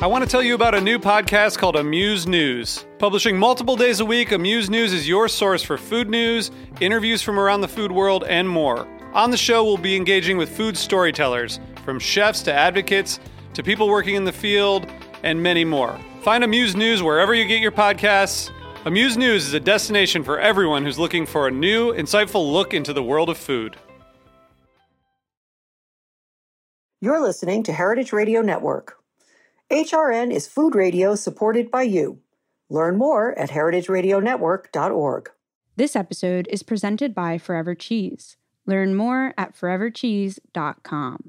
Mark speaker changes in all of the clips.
Speaker 1: I want to tell you about a new podcast called Amuse News. Publishing multiple days a week, Amuse News is your source for food news, interviews from around the food world, and more. On the show, we'll be engaging with food storytellers, from chefs to advocates to people working in the field, and many more. Find Amuse News wherever you get your podcasts. Amuse News is a destination for everyone who's looking for a new, insightful look into the world of food.
Speaker 2: You're listening to Heritage Radio Network. HRN is food radio supported by you. Learn more at heritageradionetwork.org.
Speaker 3: This episode is presented by Forever Cheese. Learn more at forevercheese.com.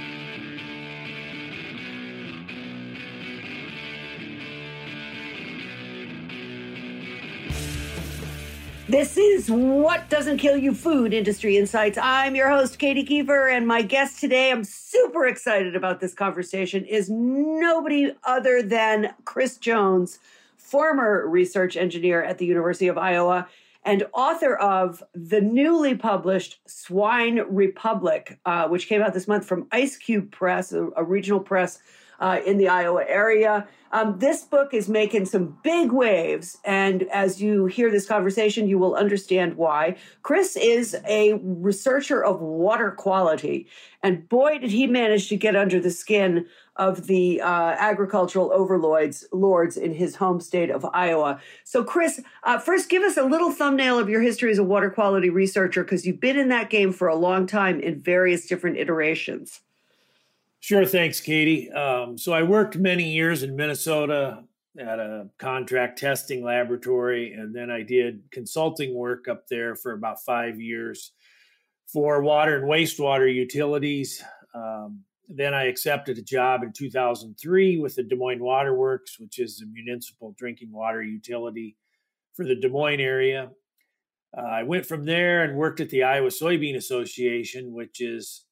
Speaker 2: This is What Doesn't Kill You Food Industry Insights. I'm your host, Katie Kiefer, and my guest today, I'm super excited about this conversation, is nobody other than Chris Jones, former research engineer at the University of Iowa and author of the newly published Swine Republic, which came out this month from Ice Cube Press, a regional press in the Iowa area. This book is making some big waves, and as you hear this conversation, you will understand why. Chris is a researcher of water quality, and boy, did he manage to get under the skin of the agricultural lords in his home state of Iowa. So, Chris, first give us a little thumbnail of your history as a water quality researcher, because you've been in that game for a long time in various different iterations.
Speaker 4: Sure. Thanks, Katie. So I worked many years in Minnesota at a contract testing laboratory, and then I did consulting work up there for about 5 years for water and wastewater utilities. Then I accepted a job in 2003 with the Des Moines Water Works, which is a municipal drinking water utility for the Des Moines area. I went from there and worked at the Iowa Soybean Association, which is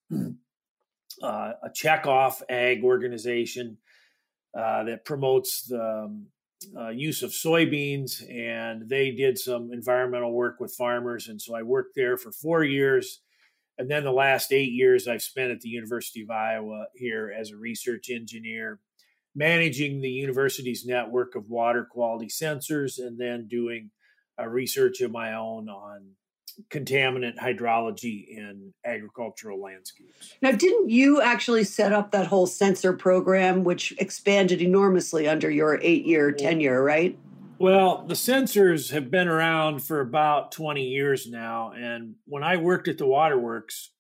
Speaker 4: a checkoff ag organization that promotes the use of soybeans, and they did some environmental work with farmers. And so I worked there for 4 years. And then the last 8 years I've spent at the University of Iowa here as a research engineer, managing the university's network of water quality sensors, and then doing research of my own on contaminant hydrology in agricultural landscapes.
Speaker 2: Now, didn't you actually set up that whole sensor program, which expanded enormously under your 8-year tenure, right?
Speaker 4: Well, the sensors have been around for about 20 years now. And when I worked at the Waterworks,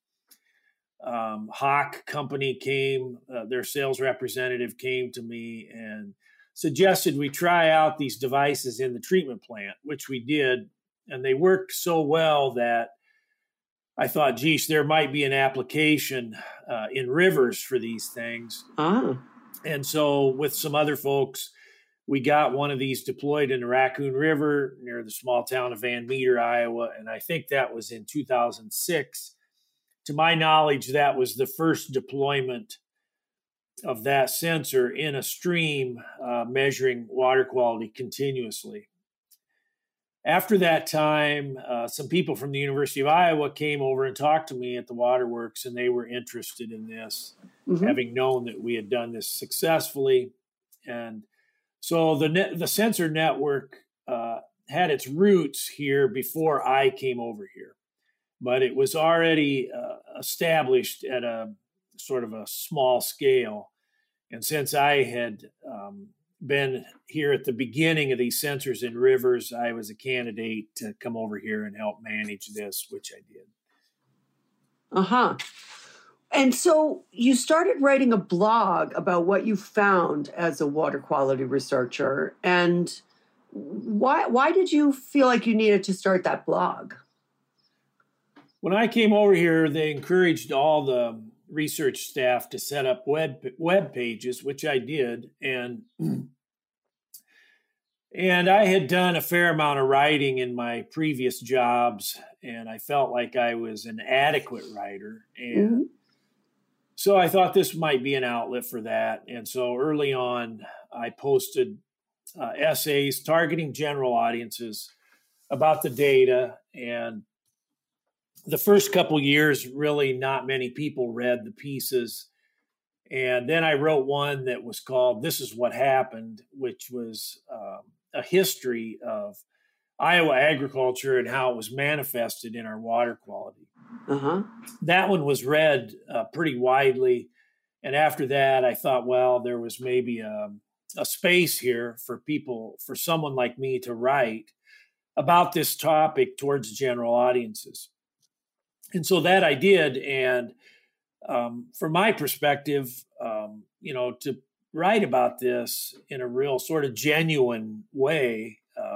Speaker 4: Hawk Company came, their sales representative came to me and suggested we try out these devices in the treatment plant, which we did. And they worked so well that I thought, geez, there might be an application in rivers for these things. And so with some other folks, we got one of these deployed in the Raccoon River near the small town of Van Meter, Iowa. And I think that was in 2006. To my knowledge, that was the first deployment of that sensor in a stream measuring water quality continuously. After that time, some people from the University of Iowa came over and talked to me at the Waterworks, and they were interested in this, having known that we had done this successfully. And so the sensor network had its roots here before I came over here, but it was already established at a sort of a small scale. And since I had been here at the beginning of these sensors in rivers, I was a candidate to come over here and help manage this, which I did.
Speaker 2: And so you started writing a blog about what you found as a water quality researcher. And why did you feel like you needed to start that blog?
Speaker 4: When I came over here, they encouraged all the research staff to set up web pages, which I did. And I had done a fair amount of writing in my previous jobs, and I felt like I was an adequate writer. And so I thought this might be an outlet for that. And so early on, I posted essays targeting general audiences about the data. And the first couple years, really not many people read the pieces. And then I wrote one that was called This Is What Happened, which was a history of Iowa agriculture and how it was manifested in our water quality.
Speaker 2: Uh-huh.
Speaker 4: That one was read pretty widely. And after that, I thought, well, there was maybe a space here for someone like me to write about this topic towards general audiences. And so that I did. And from my perspective, to write about this in a real sort of genuine way,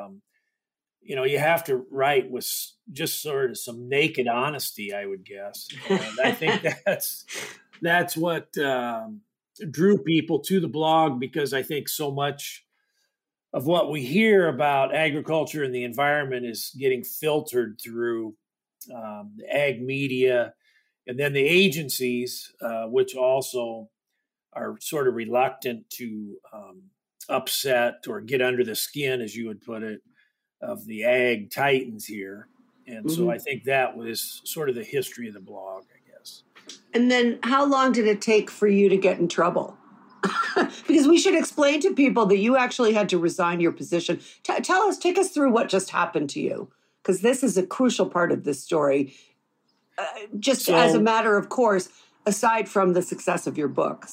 Speaker 4: you have to write with just sort of some naked honesty, I would guess. And I think that's what drew people to the blog, because I think so much of what we hear about agriculture and the environment is getting filtered through the ag media, and then the agencies, which also are sort of reluctant to upset or get under the skin, as you would put it, of the ag titans here. And so I think that was sort of the history of the blog, I guess.
Speaker 2: And then how long did it take for you to get in trouble? Because we should explain to people that you actually had to resign your position. Take us through what just happened to you, because this is a crucial part of this story. As a matter of course, aside from the success of your book.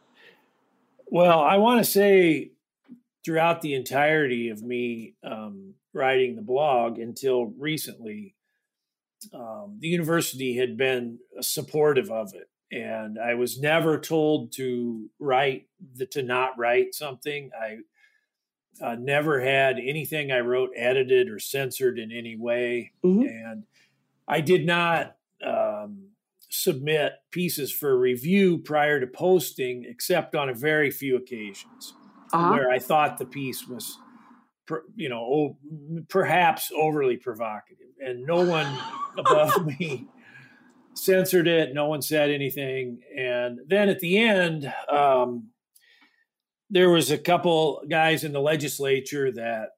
Speaker 4: Well, I want to say throughout the entirety of me writing the blog until recently, the university had been supportive of it. And I was never told to not write something. I never had anything I wrote edited or censored in any way. And I did not submit pieces for review prior to posting, except on a very few occasions where I thought the piece was, perhaps overly provocative. And no one above me censored it. No one said anything. And then at the end, there was a couple guys in the legislature that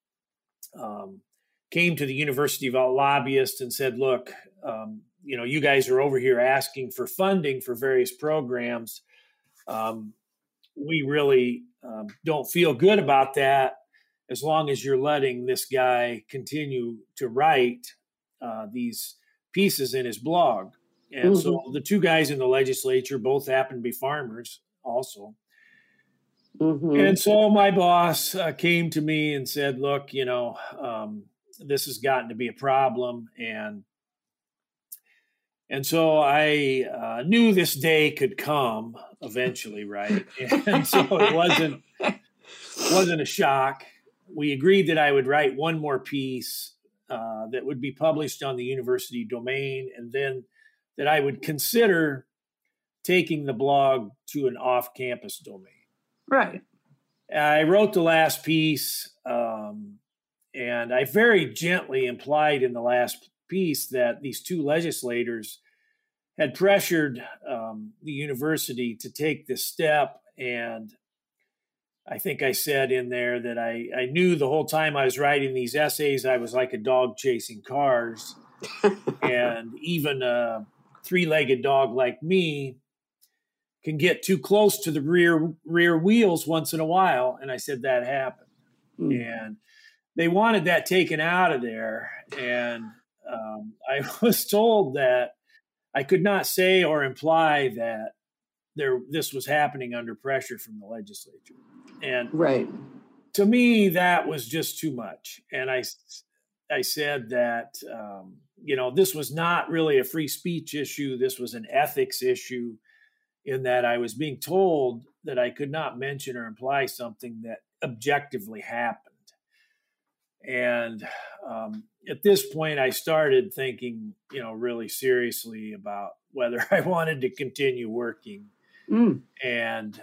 Speaker 4: came to the university about lobbyists and said, look, you guys are over here asking for funding for various programs. We really don't feel good about that as long as you're letting this guy continue to write these pieces in his blog. And so the two guys in the legislature both happen to be farmers also. And so my boss came to me and said, look, this has gotten to be a problem. And so I knew this day could come eventually, right? And so it wasn't a shock. We agreed that I would write one more piece that would be published on the university domain, and then that I would consider taking the blog to an off-campus domain.
Speaker 2: Right.
Speaker 4: I wrote the last piece, and I very gently implied in the last piece that these two legislators had pressured the university to take this step. And I think I said in there that I knew the whole time I was writing these essays, I was like a dog chasing cars. And even a three-legged dog like me can get too close to the rear wheels once in a while. And I said that happened. And they wanted that taken out of there. And I was told that I could not say or imply that this was happening under pressure from the legislature. And to me, that was just too much. And I said that, this was not really a free speech issue. This was an ethics issue, in that I was being told that I could not mention or imply something that objectively happened. And at this point, I started thinking, really seriously about whether I wanted to continue working. And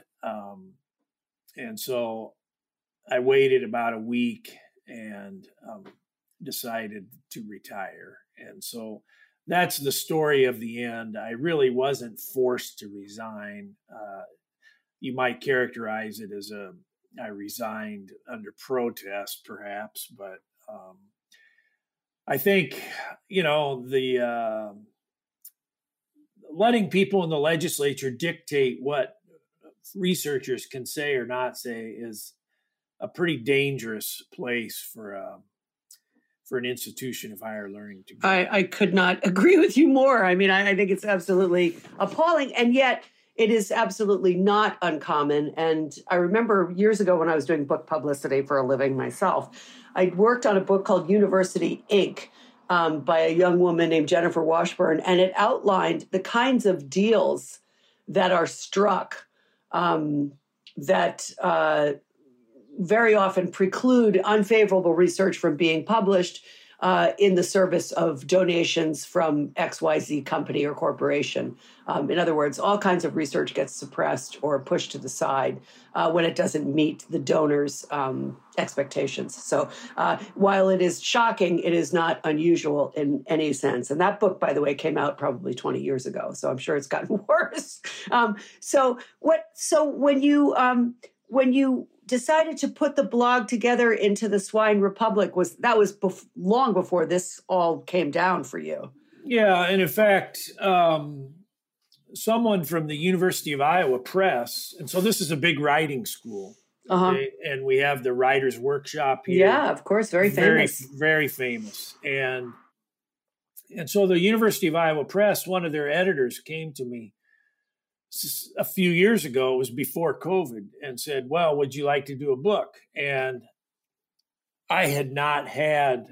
Speaker 4: so I waited about a week and decided to retire. And so that's the story of the end. I really wasn't forced to resign. You might characterize it as I resigned under protest, perhaps, but I think, the letting people in the legislature dictate what researchers can say or not say is a pretty dangerous place for an institution of higher learning to go.
Speaker 2: I could not agree with you more. I mean, I think it's absolutely appalling, and yet it is absolutely not uncommon. And I remember years ago when I was doing book publicity for a living myself, I worked on a book called University Inc. By a young woman named Jennifer Washburn, and it outlined the kinds of deals that are struck that very often preclude unfavorable research from being published in the service of donations from XYZ company or corporation. In other words, all kinds of research gets suppressed or pushed to the side when it doesn't meet the donor's expectations. So while it is shocking, it is not unusual in any sense. And that book, by the way, came out probably 20 years ago. So I'm sure it's gotten worse. So when you decided to put the blog together into the Swine Republic, was long before this all came down for you?
Speaker 4: Yeah, and in fact, someone from the University of Iowa Press, and so this is a big writing school, okay? And we have the Writers' Workshop here.
Speaker 2: Yeah, of course, very famous.
Speaker 4: Very famous. And so the University of Iowa Press, one of their editors came to me a few years ago, it was before COVID, and said, well, would you like to do a book? And I had not had,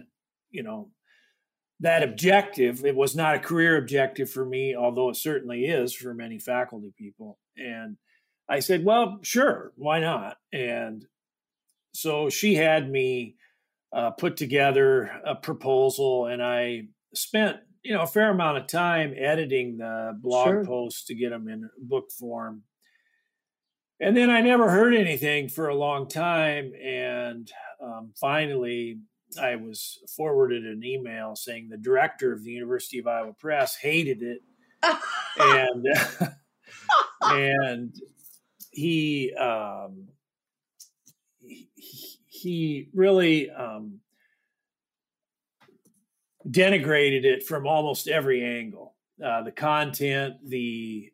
Speaker 4: that objective. It was not a career objective for me, although it certainly is for many faculty people. And I said, well, sure, why not? And so she had me put together a proposal, and I spent a fair amount of time editing the blog posts to get them in book form. And then I never heard anything for a long time. And finally, I was forwarded an email saying the director of the University of Iowa Press hated it. And he really denigrated it from almost every angle. The content, the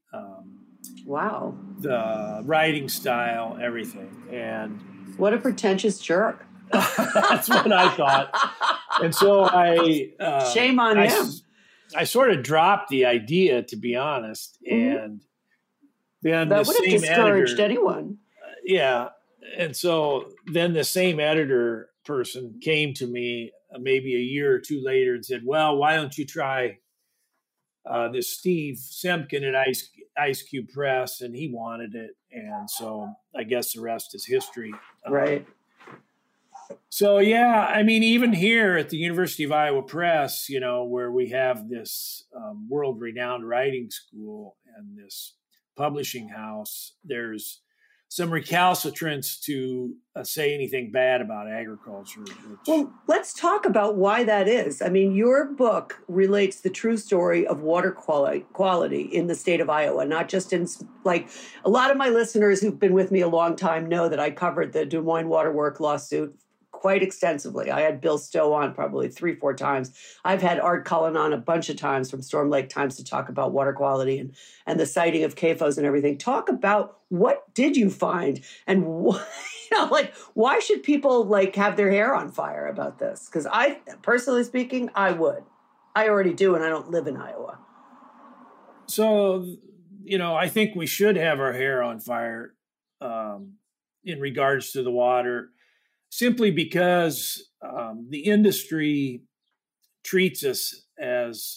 Speaker 4: writing style, everything. And
Speaker 2: what a pretentious jerk.
Speaker 4: That's what I thought. And so I
Speaker 2: shame on him.
Speaker 4: I sort of dropped the idea, to be honest. And then
Speaker 2: that would have discouraged anyone.
Speaker 4: Yeah. And so then the same editor person came to me maybe a year or two later and said, well, why don't you try this Steve Semken at Ice Cube Press? And he wanted it. And so I guess the rest is history.
Speaker 2: Right.
Speaker 4: So, yeah, I mean, even here at the University of Iowa Press, where we have this world-renowned writing school and this publishing house, there's some recalcitrance to say anything bad about agriculture.
Speaker 2: Well, let's talk about why that is. I mean, your book relates the true story of water quality in the state of Iowa, not just in, like, a lot of my listeners who've been with me a long time know that I covered the Des Moines Water Works lawsuit quite extensively. I had Bill Stowe on probably 3-4 times. I've had Art Cullen on a bunch of times from Storm Lake Times to talk about water quality and the siting of CAFOs and everything. Talk about what did you find, and why should people have their hair on fire about this? Because I, personally speaking, I would. I already do, and I don't live in Iowa.
Speaker 4: So, I think we should have our hair on fire in regards to the water, simply because the industry treats us as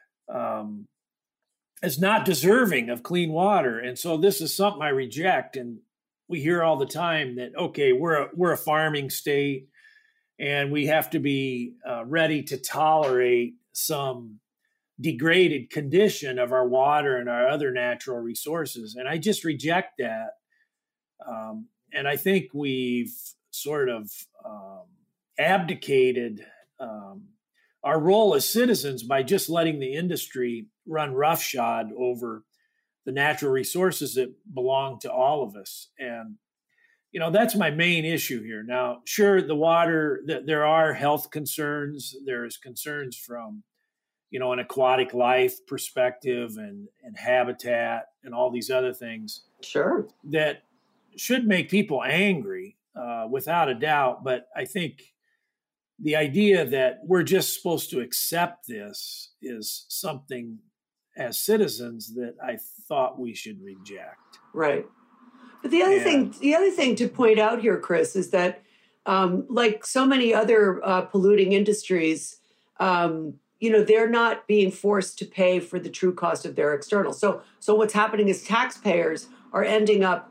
Speaker 4: not deserving of clean water. And so this is something I reject. And we hear all the time that, okay, we're a farming state and we have to be ready to tolerate some degraded condition of our water and our other natural resources. And I just reject that. And I think we've sort of abdicated our role as citizens by just letting the industry run roughshod over the natural resources that belong to all of us. And, that's my main issue here. Now, sure, the water, there are health concerns. There's concerns from, an aquatic life perspective and habitat and all these other things.
Speaker 2: Sure.
Speaker 4: That should make people angry, without a doubt. But I think the idea that we're just supposed to accept this is something as citizens that I thought we should reject.
Speaker 2: Right. But the other thing to point out here, Chris, is that like so many other polluting industries, they're not being forced to pay for the true cost of their externals. So what's happening is taxpayers are ending up,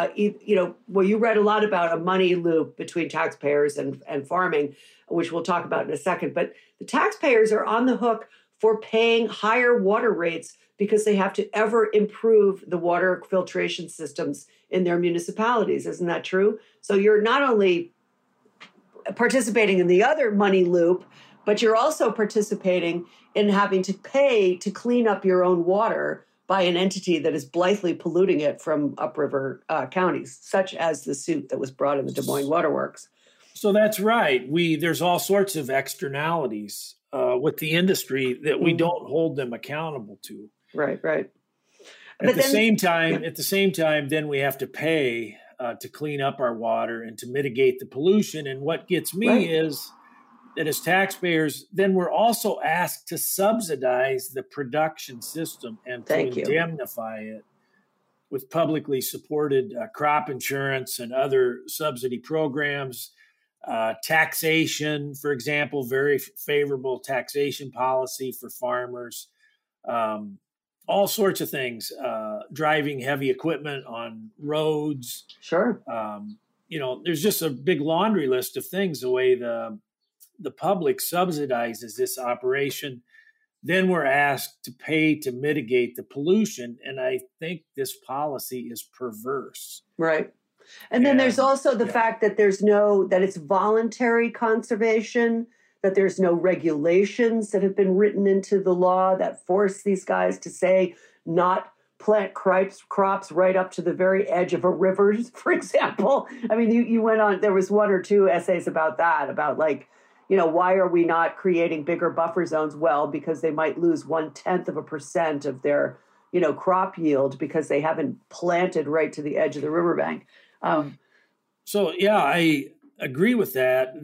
Speaker 2: you read a lot about a money loop between taxpayers and farming, which we'll talk about in a second. But the taxpayers are on the hook for paying higher water rates because they have to ever improve the water filtration systems in their municipalities. Isn't that true? So you're not only participating in the other money loop, but you're also participating in having to pay to clean up your own water by an entity that is blithely polluting it from upriver counties, such as the suit that was brought in the Des Moines Waterworks.
Speaker 4: So that's right. There's all sorts of externalities with the industry that we don't hold them accountable to.
Speaker 2: Right.
Speaker 4: At the same time, then we have to pay to clean up our water and to mitigate the pollution. And what gets me is that as taxpayers, then we're also asked to subsidize the production system and to indemnify it with publicly supported crop insurance and other subsidy programs, taxation, for example, very favorable taxation policy for farmers, all sorts of things, driving heavy equipment on roads.
Speaker 2: Sure.
Speaker 4: There's just a big laundry list of things, the way the public subsidizes this operation. Then we're asked to pay to mitigate the pollution. And I think this policy is perverse.
Speaker 2: Right. And then there's also the fact that that it's voluntary conservation, that there's no regulations that have been written into the law that force these guys to say not plant crops right up to the very edge of a river, for example. I mean, you went on, there was one or two essays about that, about why are we not creating bigger buffer zones? Well, because they might lose 0.1% of their, crop yield because they haven't planted right to the edge of the riverbank.
Speaker 4: I agree with that,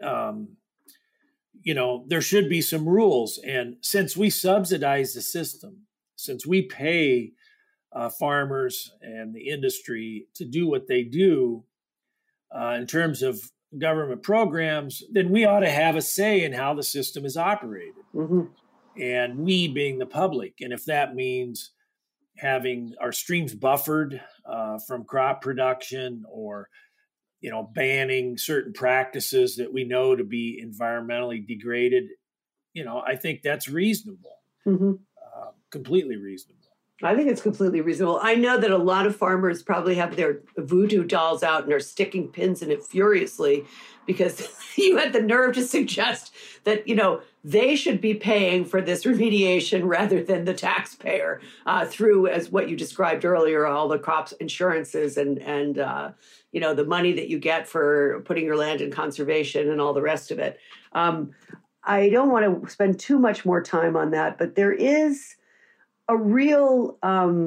Speaker 4: there should be some rules. And since we subsidize the system, since we pay farmers and the industry to do what they do in terms of government programs, then we ought to have a say in how the system is operated. Mm-hmm. And we being the public. And if that means having our streams buffered from crop production or, banning certain practices that we know to be environmentally degraded, I think that's reasonable, completely reasonable.
Speaker 2: I think it's completely reasonable. I know that a lot of farmers probably have their voodoo dolls out and are sticking pins in it furiously because you had the nerve to suggest that, they should be paying for this remediation rather than the taxpayer through, as what you described earlier, all the crops insurances and the money that you get for putting your land in conservation and all the rest of it. I don't want to spend too much more time on that, but there is a real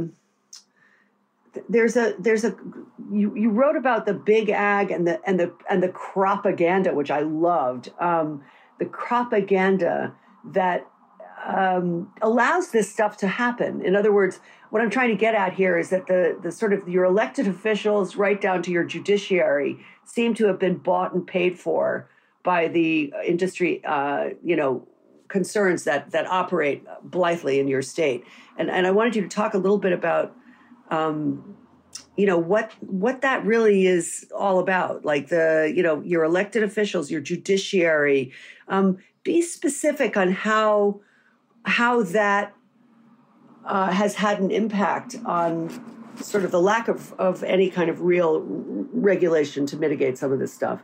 Speaker 2: you wrote about the big ag and the propaganda, which I loved. The propaganda that allows this stuff to happen. In other words, what I'm trying to get at here is that the sort of your elected officials right down to your judiciary seem to have been bought and paid for by the industry, concerns that operate blithely in your state. And I wanted you to talk a little bit about, what that really is all about, like your elected officials, your judiciary. Be specific on how that has had an impact on sort of the lack of any kind of real regulation to mitigate some of this stuff.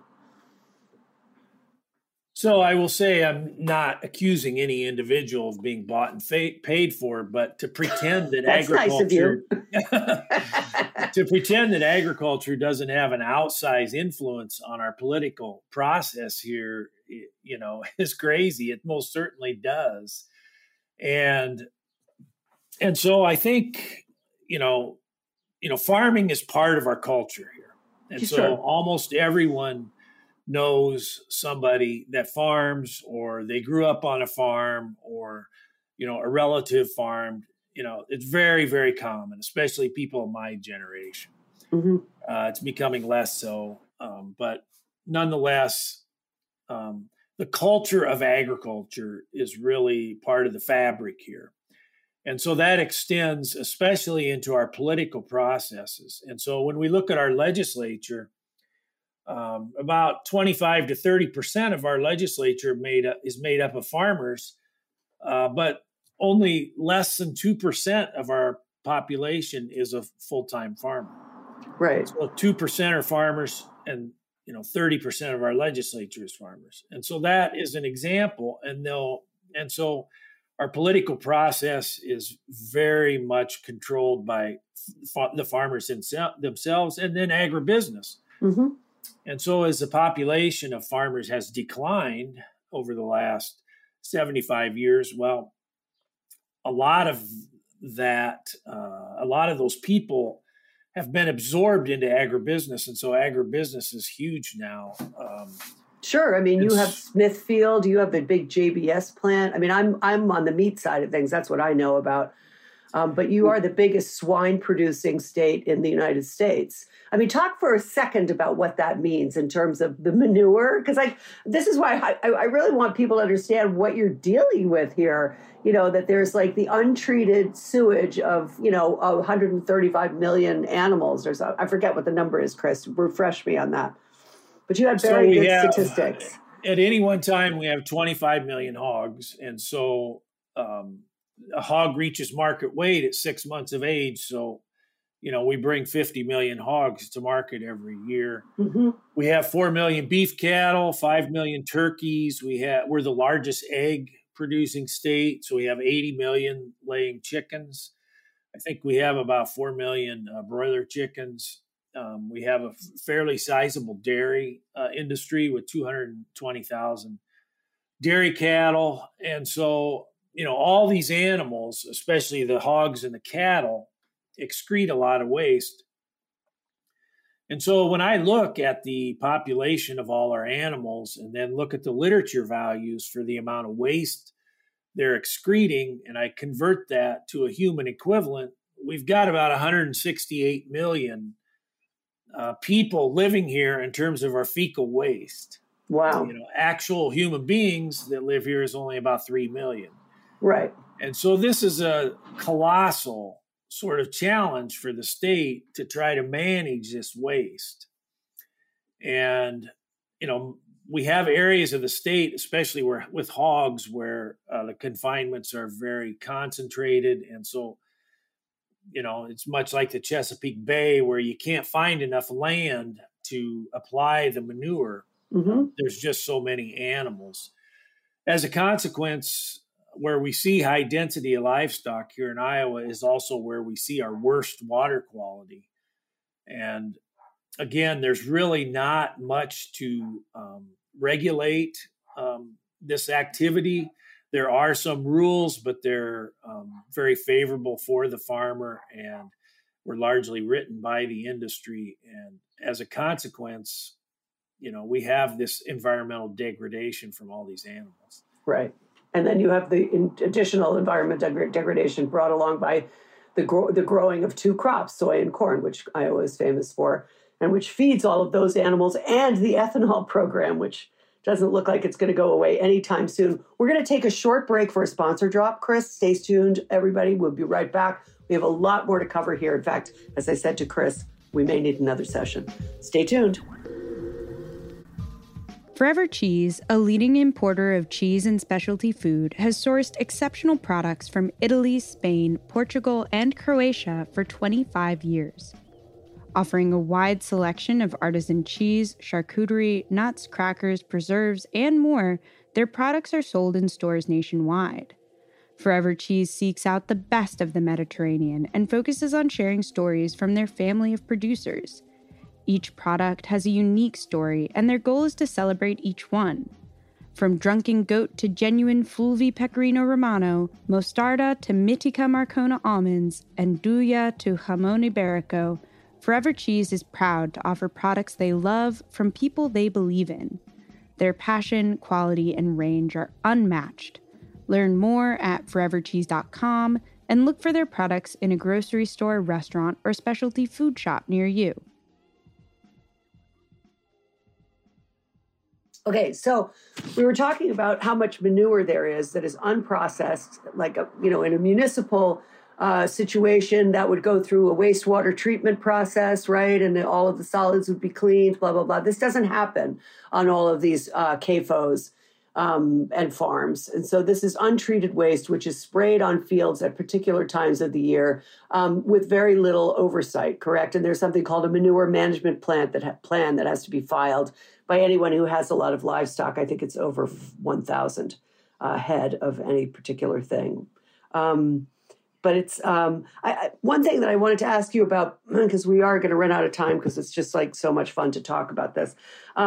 Speaker 4: So I will say I'm not accusing any individual of being bought and paid for, but to pretend that agriculture to pretend that agriculture doesn't have an outsized influence on our political process here, is crazy. It most certainly does. And so I think, farming is part of our culture here. And so almost everyone knows somebody that farms, or they grew up on a farm, or, a relative farmed. It's very, very common, especially people of my generation.
Speaker 2: Mm-hmm.
Speaker 4: It's becoming less so. But nonetheless, the culture of agriculture is really part of the fabric here. And so that extends especially into our political processes. And so when we look at our legislature, about 25 to 30% of our legislature is made up of farmers, but only less than 2% of our population is a full-time farmer.
Speaker 2: Right.
Speaker 4: So 2% are farmers, and 30% of our legislature is farmers. And so that is an example. And so our political process is very much controlled by the farmers themselves, and then agribusiness.
Speaker 2: Mm-hmm.
Speaker 4: And so as the population of farmers has declined over the last 75 years, well, a lot of those people have been absorbed into agribusiness. And so agribusiness is huge now.
Speaker 2: Sure. I mean, you have Smithfield, you have a big JBS plant. I mean, I'm on the meat side of things. That's what I know about. But you are the biggest swine producing state in the United States. I mean, talk for a second about what that means in terms of the manure, because this is why I really want people to understand what you're dealing with here. That there's like the untreated sewage of 135 million animals, or so. I forget what the number is, Chris. Refresh me on that. But you had very good statistics.
Speaker 4: At any one time, we have 25 million hogs, and so a hog reaches market weight at 6 months of age. So, we bring 50 million hogs to market every year.
Speaker 2: Mm-hmm.
Speaker 4: We have 4 million beef cattle, 5 million turkeys. We're the largest egg producing state. So we have 80 million laying chickens. I think we have about 4 million broiler chickens. We have a fairly sizable dairy industry with 220,000 dairy cattle. And so, all these animals, especially the hogs and the cattle, excrete a lot of waste. And so when I look at the population of all our animals and then look at the literature values for the amount of waste they're excreting, and I convert that to a human equivalent, we've got about 168 million people living here in terms of our fecal waste.
Speaker 2: Wow.
Speaker 4: Actual human beings that live here is only about 3 million.
Speaker 2: Right.
Speaker 4: And so this is a colossal sort of challenge for the state to try to manage this waste. And, we have areas of the state, especially with hogs, where the confinements are very concentrated. And so, it's much like the Chesapeake Bay, where you can't find enough land to apply the manure.
Speaker 2: Mm-hmm.
Speaker 4: There's just so many animals. As a consequence, where we see high density of livestock here in Iowa is also where we see our worst water quality. And again, there's really not much to regulate this activity. There are some rules, but they're very favorable for the farmer, and were largely written by the industry. And as a consequence, we have this environmental degradation from all these animals.
Speaker 2: Right. And then you have the additional environmental degradation brought along by the growing of two crops, soy and corn, which Iowa is famous for, and which feeds all of those animals, and the ethanol program, which doesn't look like it's going to go away anytime soon. We're going to take a short break for a sponsor drop. Chris, stay tuned, everybody. We'll be right back. We have a lot more to cover here. In fact, as I said to Chris, we may need another session. Stay tuned.
Speaker 3: Forever Cheese, a leading importer of cheese and specialty food, has sourced exceptional products from Italy, Spain, Portugal, and Croatia for 25 years. Offering a wide selection of artisan cheese, charcuterie, nuts, crackers, preserves, and more, their products are sold in stores nationwide. Forever Cheese seeks out the best of the Mediterranean and focuses on sharing stories from their family of producers. Each product has a unique story, and their goal is to celebrate each one. From drunken goat to genuine Fulvi Pecorino Romano, Mostarda to Mitica Marcona almonds, and Duya to Jamon Iberico, Forever Cheese is proud to offer products they love from people they believe in. Their passion, quality, and range are unmatched. Learn more at forevercheese.com and look for their products in a grocery store, restaurant, or specialty food shop near you.
Speaker 2: Okay, so we were talking about how much manure there is that is unprocessed, like in a municipal situation that would go through a wastewater treatment process, right? And then all of the solids would be cleaned, blah, blah, blah. This doesn't happen on all of these CAFOs and farms. And so this is untreated waste, which is sprayed on fields at particular times of the year with very little oversight, correct? And there's something called a manure management plan that has to be filed by anyone who has a lot of livestock. I think it's over 1,000 head of any particular thing. But it's one thing that I wanted to ask you about, because we are going to run out of time because it's just like so much fun to talk about this.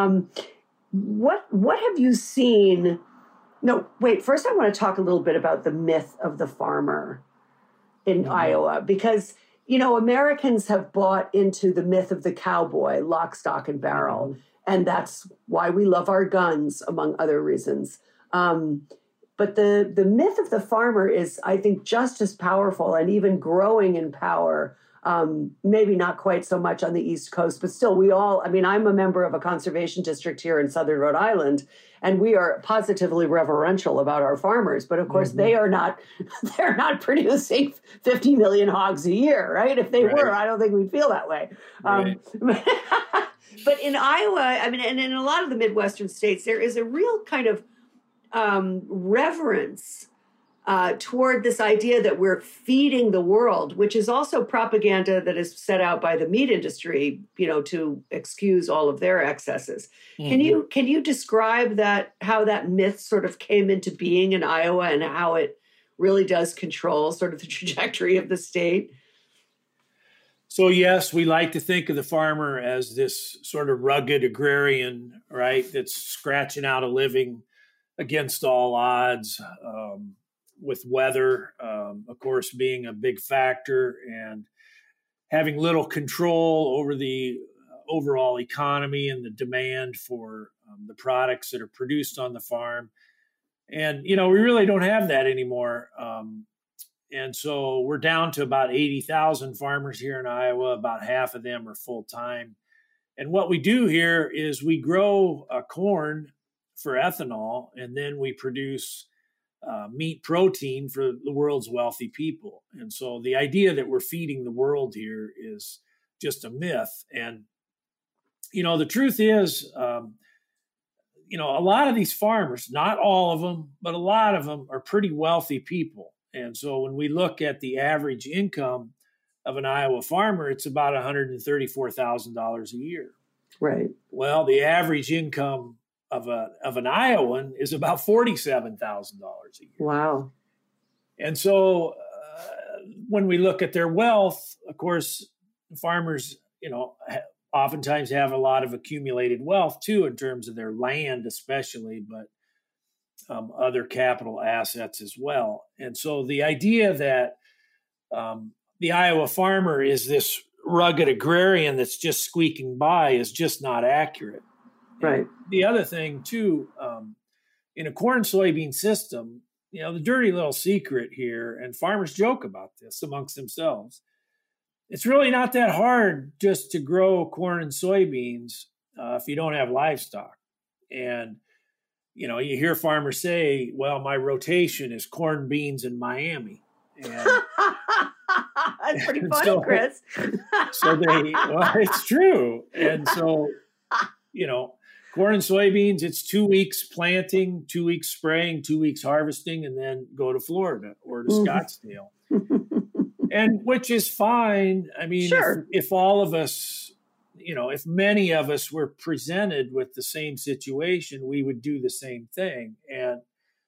Speaker 2: What have you seen? No, wait, first I want to talk a little bit about the myth of the farmer in Iowa, because, Americans have bought into the myth of the cowboy, lock, stock, and barrel. Mm-hmm. And that's why we love our guns, among other reasons. But the myth of the farmer is, I think, just as powerful and even growing in power. Maybe not quite so much on the East Coast, but still I'm a member of a conservation district here in Southern Rhode Island, and we are positively reverential about our farmers. But of course, they're not producing 50 million hogs a year, right? If they were, I don't think we'd feel that way. Right. But in Iowa, and in a lot of the Midwestern states, there is a real kind of reverence toward this idea that we're feeding the world, which is also propaganda that is set out by the meat industry, to excuse all of their excesses. Mm-hmm. Can you describe how that myth sort of came into being in Iowa and how it really does control sort of the trajectory of the state?
Speaker 4: So yes, we like to think of the farmer as this sort of rugged agrarian, right, that's scratching out a living against all odds, with weather, of course, being a big factor, and having little control over the overall economy and the demand for the products that are produced on the farm. And, we really don't have that anymore. And so we're down to about 80,000 farmers here in Iowa. About half of them are full-time. And what we do here is we grow corn for ethanol, and then we produce meat protein for the world's wealthy people. And so the idea that we're feeding the world here is just a myth. And, the truth is, a lot of these farmers, not all of them, but a lot of them are pretty wealthy people. And so when we look at the average income of an Iowa farmer, it's about $134,000 a year.
Speaker 2: Right.
Speaker 4: Well, the average income of an Iowan is about $47,000 a year.
Speaker 2: Wow.
Speaker 4: And so when we look at their wealth, of course, farmers, oftentimes have a lot of accumulated wealth too, in terms of their land, especially, but other capital assets as well. And so the idea that the Iowa farmer is this rugged agrarian that's just squeaking by is just not accurate.
Speaker 2: Right.
Speaker 4: And the other thing too, in a corn soybean system, the dirty little secret here, and farmers joke about this amongst themselves, it's really not that hard just to grow corn and soybeans if you don't have livestock. And you hear farmers say, well, my rotation is corn, beans, and Miami. And
Speaker 2: that's pretty funny, Chris.
Speaker 4: It's true. And so, corn and soybeans, it's 2 weeks planting, 2 weeks spraying, 2 weeks harvesting, and then go to Florida or to Scottsdale. And which is fine. Sure. If all of us, if many of us were presented with the same situation, we would do the same thing. And,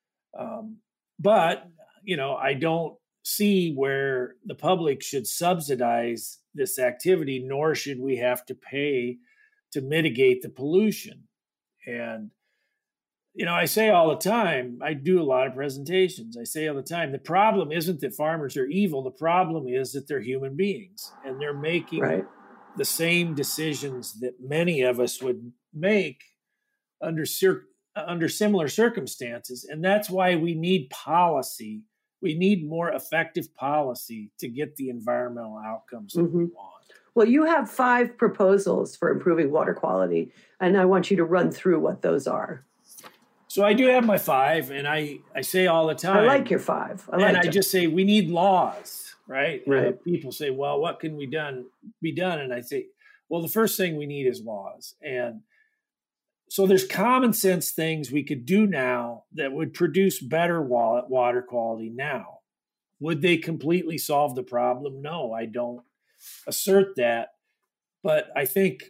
Speaker 4: but, I don't see where the public should subsidize this activity, nor should we have to pay to mitigate the pollution. And I say all the time, I do a lot of presentations. I say all the time, the problem isn't that farmers are evil. The problem is that they're human beings and they're making the same decisions that many of us would make under similar circumstances. And that's why we need policy. We need more effective policy to get the environmental outcomes that we want.
Speaker 2: Well, you have 5 proposals for improving water quality, and I want you to run through what those are.
Speaker 4: So I do have my 5, and I say all the time.
Speaker 2: I like your 5.
Speaker 4: I just say we need laws, right?
Speaker 2: Right.
Speaker 4: People say, well, what can be done? And I say, well, the first thing we need is laws. And so there's common sense things we could do now that would produce better water quality now. Would they completely solve the problem? No, I don't assert that. But I think,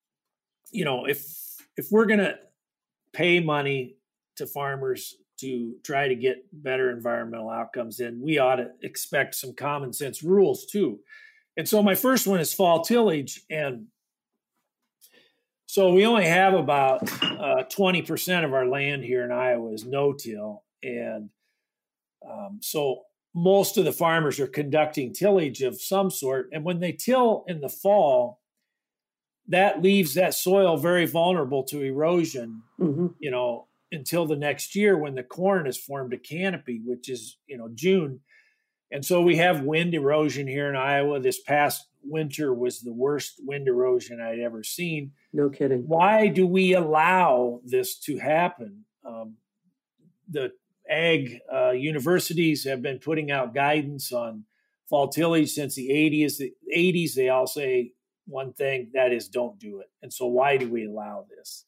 Speaker 4: if we're going to pay money to farmers to try to get better environmental outcomes, then we ought to expect some common sense rules too. And so my first one is fall tillage. And so we only have about 20% of our land here in Iowa is no-till. And so most of the farmers are conducting tillage of some sort. And when they till in the fall, that leaves that soil very vulnerable to erosion, until the next year when the corn has formed a canopy, which is, June. And so we have wind erosion here in Iowa. This past winter was the worst wind erosion I'd ever seen.
Speaker 2: No kidding.
Speaker 4: Why do we allow this to happen? The ag universities have been putting out guidance on fall tillage since the 80s. The 80s, they all say one thing, that is, don't do it. And so why do we allow this?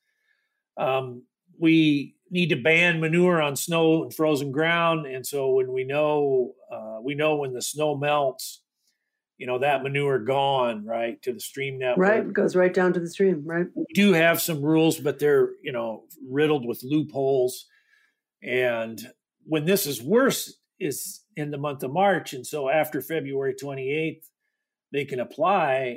Speaker 4: We need to ban manure on snow and frozen ground. And so when we know when the snow melts, that manure gone, right, to the stream network.
Speaker 2: Right, it goes right down to the stream, right?
Speaker 4: We do have some rules, but they're, riddled with loopholes. And when this is worse is in the month of March. And so after February 28th, they can apply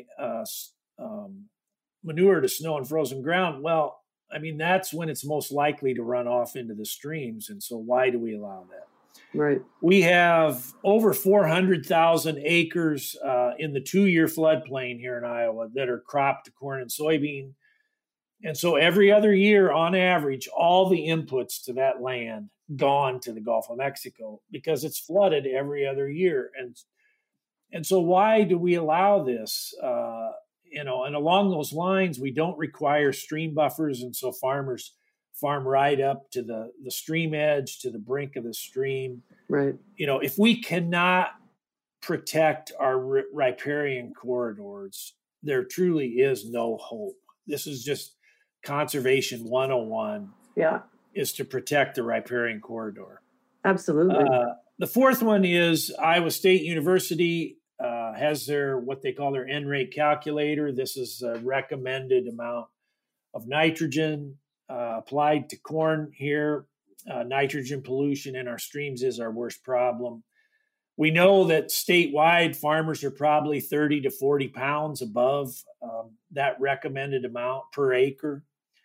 Speaker 4: manure to snow and frozen ground. Well, that's when it's most likely to run off into the streams. And so why do we allow that?
Speaker 2: Right.
Speaker 4: We have over 400,000 acres in the 2-year floodplain here in Iowa that are cropped to corn and soybean. And so every other year, on average, all the inputs to that land gone to the Gulf of Mexico because it's flooded every other year. And so why do we allow this? And along those lines, we don't require stream buffers. And so farmers farm right up to the stream edge, to the brink of the stream.
Speaker 2: Right.
Speaker 4: If we cannot protect our riparian corridors, there truly is no hope. This is just Conservation 101.
Speaker 2: Yeah.
Speaker 4: Is to protect the riparian corridor.
Speaker 2: Absolutely.
Speaker 4: The fourth one is Iowa State University has what they call their N-rate calculator. This is a recommended amount of nitrogen applied to corn here. Nitrogen pollution in our streams is our worst problem. We know that statewide farmers are probably 30 to 40 pounds above that recommended amount per acre.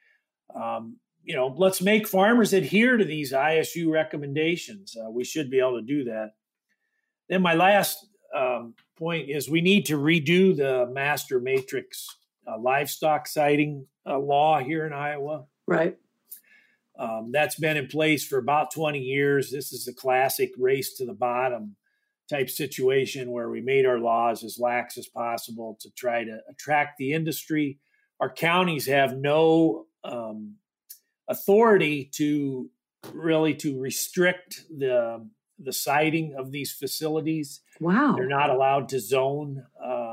Speaker 4: Let's make farmers adhere to these ISU recommendations. We should be able to do that. Then my last point is we need to redo the master matrix livestock siting law here in Iowa.
Speaker 2: Right.
Speaker 4: That's been in place for about 20 years. This is a classic race to the bottom type situation where we made our laws as lax as possible to try to attract the industry. Our counties have no authority to restrict the siting of these facilities.
Speaker 2: Wow.
Speaker 4: They're not allowed to zone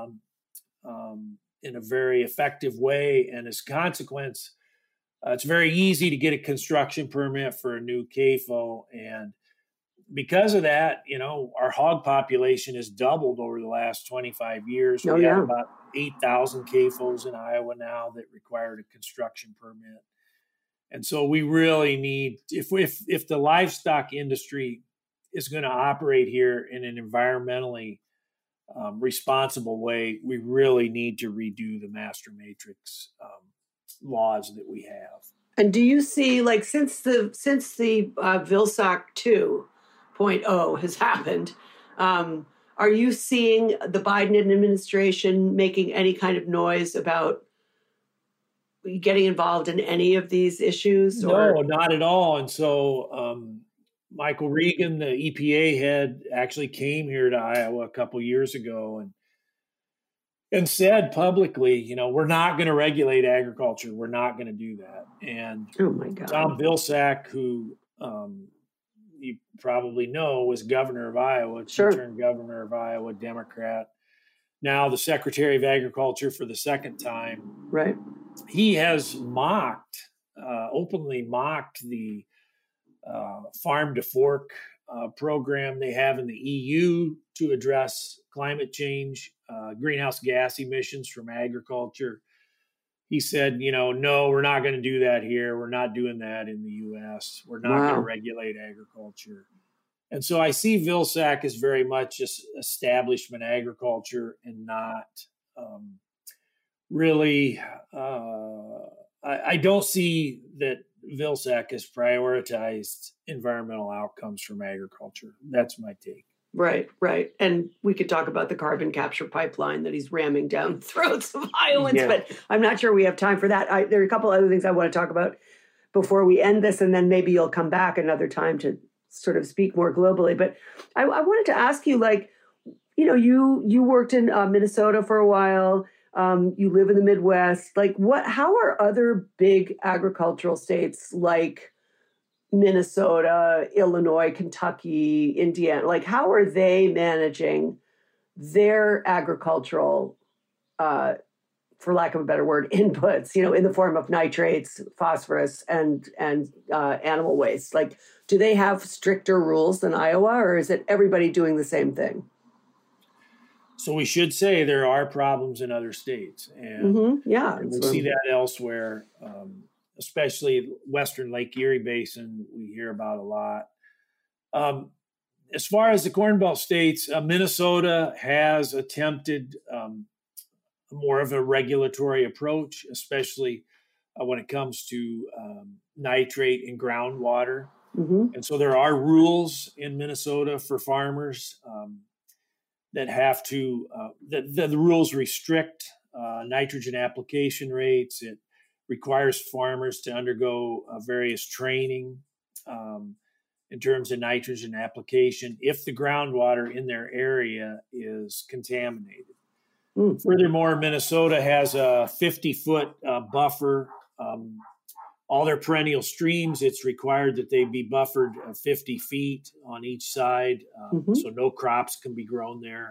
Speaker 4: in a very effective way. And as a consequence, it's very easy to get a construction permit for a new CAFO. And because of that, our hog population has doubled over the last 25 years. We have about 8,000 CAFOs in Iowa now that required a construction permit. And so we really need, if the livestock industry is going to operate here in an environmentally responsible way, we really need to redo the master matrix laws that we have.
Speaker 2: And do you see, like, since the Vilsack 2.0 has happened, are you seeing the Biden administration making any kind of noise about getting involved in any of these issues?
Speaker 4: No, not at all. And so Michael Regan, the EPA head, actually came here to Iowa a couple years ago and said publicly, we're not going to regulate agriculture. We're not going to do that. And
Speaker 2: oh my God,
Speaker 4: Tom Vilsack, who you probably know was governor of Iowa,
Speaker 2: sure,
Speaker 4: turned governor of Iowa, Democrat. Now the Secretary of Agriculture for the second time.
Speaker 2: Right.
Speaker 4: He has openly mocked the farm to fork program they have in the EU to address climate change, greenhouse gas emissions from agriculture. He said, no, we're not going to do that here. We're not doing that in the U.S. We're not going to regulate agriculture. And so I see Vilsack as very much just establishment agriculture and not really. I don't see that Vilsack has prioritized environmental outcomes from agriculture. That's my take.
Speaker 2: Right. And we could talk about the carbon capture pipeline that he's ramming down the throats of Iowans, but I'm not sure we have time for that. There are a couple other things I want to talk about before we end this, and then maybe you'll come back another time to sort of speak more globally. But I wanted to ask you, like, you worked in Minnesota for a while. You live in the Midwest. Like, how are other big agricultural states like Minnesota, Illinois, Kentucky, Indiana, like, how are they managing their agricultural, for lack of a better word, inputs, in the form of nitrates, phosphorus, and animal waste? Like, do they have stricter rules than Iowa, or is it everybody doing the same thing?
Speaker 4: So we should say there are problems in other states, and we see that elsewhere. Especially Western Lake Erie Basin, we hear about a lot. As far as the Corn Belt states, Minnesota has attempted more of a regulatory approach, especially when it comes to nitrate in groundwater.
Speaker 2: Mm-hmm.
Speaker 4: And so there are rules in Minnesota for farmers that have to, the rules restrict nitrogen application rates. It requires farmers to undergo various training in terms of nitrogen application if the groundwater in their area is contaminated. Furthermore, Minnesota has a 50-foot buffer. All their perennial streams, it's required that they be buffered 50 feet on each side, so no crops can be grown there.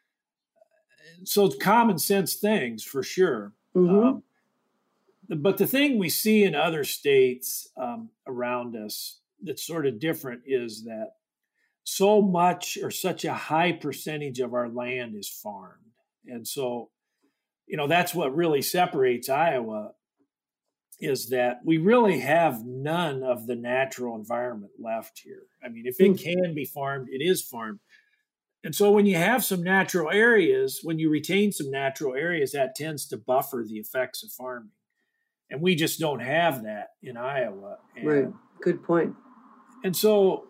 Speaker 4: So it's common sense things for sure.
Speaker 2: Mm-hmm.
Speaker 4: But the thing we see in other states around us that's sort of different is that so much or such a high percentage of our land is farmed. And so, that's what really separates Iowa, is that we really have none of the natural environment left here. I mean, if it can be farmed, it is farmed. And so when you have some natural areas, when you retain some natural areas, that tends to buffer the effects of farming. And we just don't have that in Iowa.
Speaker 2: Right. Good point.
Speaker 4: And so,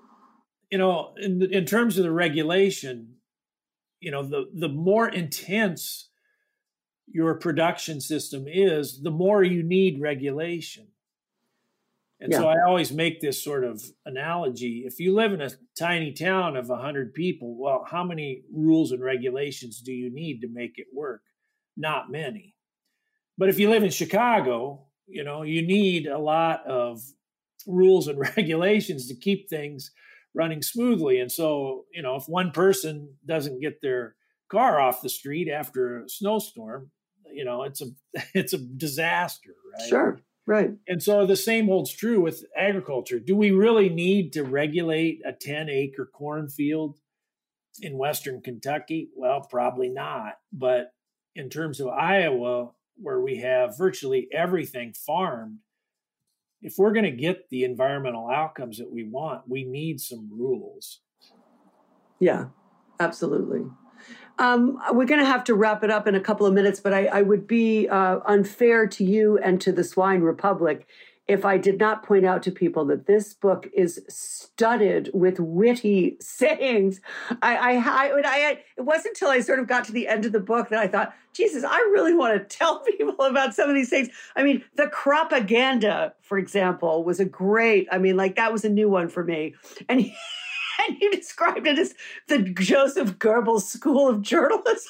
Speaker 4: in terms of the regulation, the more intense your production system is, the more you need regulation. And so I always make this sort of analogy. If you live in a tiny town of 100 people, well, how many rules and regulations do you need to make it work? Not many. But if you live in Chicago, you need a lot of rules and regulations to keep things running smoothly. And so, if one person doesn't get their car off the street after a snowstorm, it's a disaster, right?
Speaker 2: Sure, right.
Speaker 4: And so the same holds true with agriculture. Do we really need to regulate a 10-acre cornfield in Western Kentucky? Well, probably not. But in terms of Iowa, where we have virtually everything farmed, if we're going to get the environmental outcomes that we want, we need some rules.
Speaker 2: Yeah, absolutely. We're going to have to wrap it up in a couple of minutes, but I would be unfair to you and to the Swine Republic if I did not point out to people that this book is studded with witty sayings. It wasn't until I sort of got to the end of the book that I thought, Jesus, I really want to tell people about some of these things. I mean, the propaganda, for example, was that was a new one for me. And you described it as the Joseph Goebbels School of Journalism.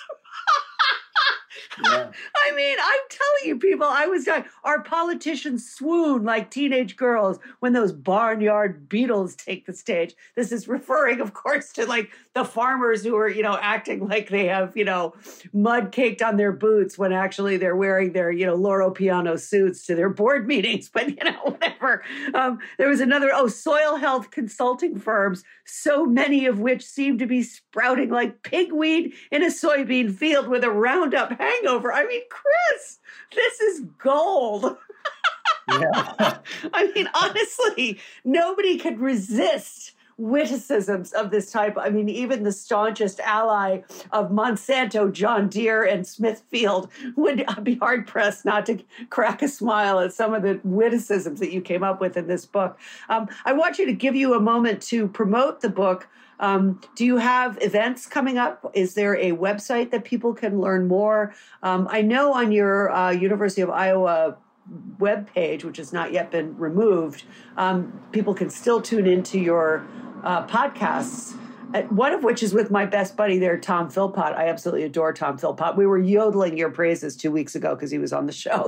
Speaker 4: Yeah.
Speaker 2: I mean, I'm telling you, people, our politicians swoon like teenage girls when those barnyard beetles take the stage. This is referring, of course, to like the farmers who are, acting like they have, mud caked on their boots when actually they're wearing their, Loro Piano suits to their board meetings. But, whatever. There was another, soil health consulting firms, so many of which seem to be sprouting like pigweed in a soybean field with a Roundup hangover. I mean, Chris, this is gold.
Speaker 4: Yeah.
Speaker 2: I mean, honestly, nobody could resist witticisms of this type. I mean, even the staunchest ally of Monsanto, John Deere, and Smithfield would be hard-pressed not to crack a smile at some of the witticisms that you came up with in this book. I want you to give you a moment to promote the book. Do you have events coming up? Is there a website that people can learn more? I know on your University of Iowa webpage, which has not yet been removed, people can still tune into your podcasts, one of which is with my best buddy there, Tom Philpott. I absolutely adore Tom Philpott. We were yodeling your praises 2 weeks ago because he was on the show.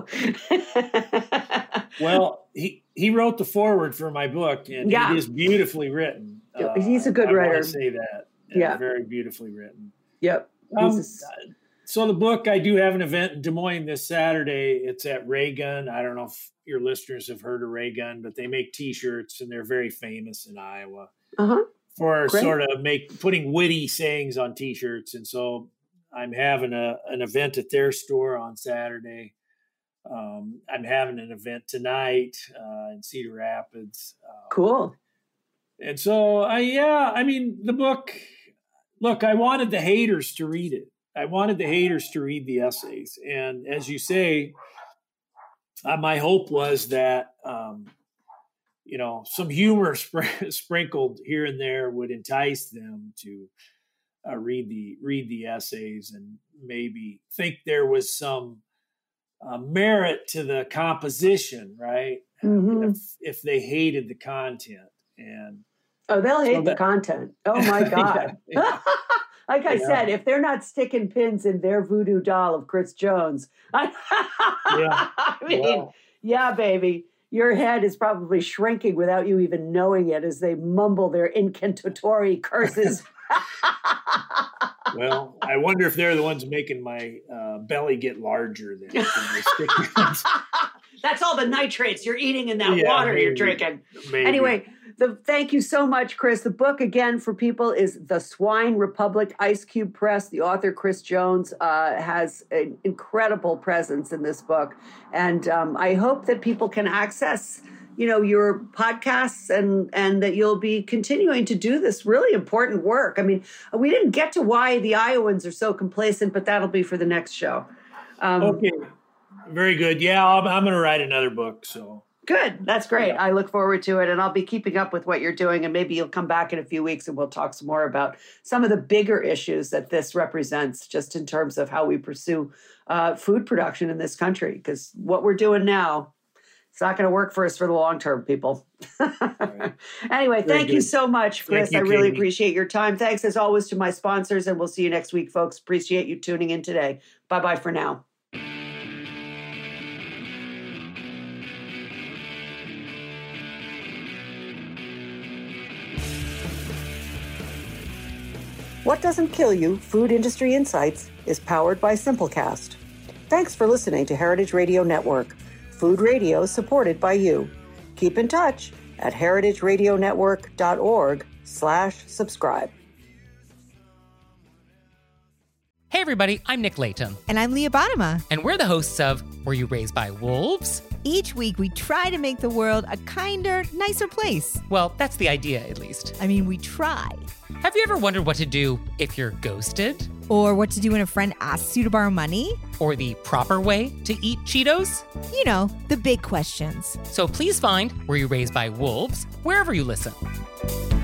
Speaker 4: Well, he wrote the foreword for my book, and it is beautifully written.
Speaker 2: He's a good writer.
Speaker 4: I want to say that.
Speaker 2: Yeah.
Speaker 4: Very beautifully written.
Speaker 2: Yep.
Speaker 4: So the book, I do have an event in Des Moines this Saturday. It's at Raygun. I don't know if your listeners have heard of Raygun, but they make T-shirts, and they're very famous in Iowa for
Speaker 2: Great.
Speaker 4: sort of putting witty sayings on T-shirts. And so I'm having an event at their store on Saturday. I'm having an event tonight in Cedar Rapids.
Speaker 2: Cool.
Speaker 4: And so, the book, look, I wanted the haters to read it. I wanted the haters to read the essays. And as you say, my hope was that, some humor sprinkled here and there would entice them to read the essays and maybe think there was some merit to the composition, right?
Speaker 2: Mm-hmm.
Speaker 4: If they hated the content. And
Speaker 2: they'll hate the content. Oh my God.
Speaker 4: Yeah.
Speaker 2: Like I said, if they're not sticking pins in their voodoo doll of Chris Jones, yeah, baby, your head is probably shrinking without you even knowing it as they mumble their incantatori curses.
Speaker 4: Well, I wonder if they're the ones making my belly get larger than
Speaker 2: That's all the nitrates you're eating in that water you're drinking.
Speaker 4: Maybe.
Speaker 2: Anyway, thank you so much, Chris. The book, again, for people is The Swine Republic, Ice Cube Press. The author, Chris Jones, has an incredible presence in this book. And I hope that people can access, your podcasts and that you'll be continuing to do this really important work. I mean, we didn't get to why the Iowans are so complacent, but that'll be for the next show.
Speaker 4: Okay. Very good. Yeah, I'm going to write another book. So
Speaker 2: good. That's great. Yeah. I look forward to it, and I'll be keeping up with what you're doing, and maybe you'll come back in a few weeks and we'll talk some more about some of the bigger issues that this represents just in terms of how we pursue food production in this country, because what we're doing now, it's not going to work for us for the long term, people. Right. Anyway, thank you so much, Chris. I really appreciate your time. Thanks, as always, to my sponsors, and we'll see you next week, folks. Appreciate you tuning in today. Bye-bye for now. What Doesn't Kill You, Food Industry Insights, is powered by Simplecast. Thanks for listening to Heritage Radio Network, food radio supported by you. Keep in touch at heritageradionetwork.org/subscribe.
Speaker 5: Hey everybody, I'm Nick Layton.
Speaker 6: And I'm Leah Bonnema.
Speaker 5: And we're the hosts of Were You Raised by Wolves?
Speaker 6: Each week we try to make the world a kinder, nicer place.
Speaker 5: Well, that's the idea, at least.
Speaker 6: I mean, we try.
Speaker 5: Have you ever wondered what to do if you're ghosted?
Speaker 6: Or what to do when a friend asks you to borrow money?
Speaker 5: Or the proper way to eat Cheetos?
Speaker 6: You know, the big questions.
Speaker 5: So please find Were You Raised by Wolves wherever you listen.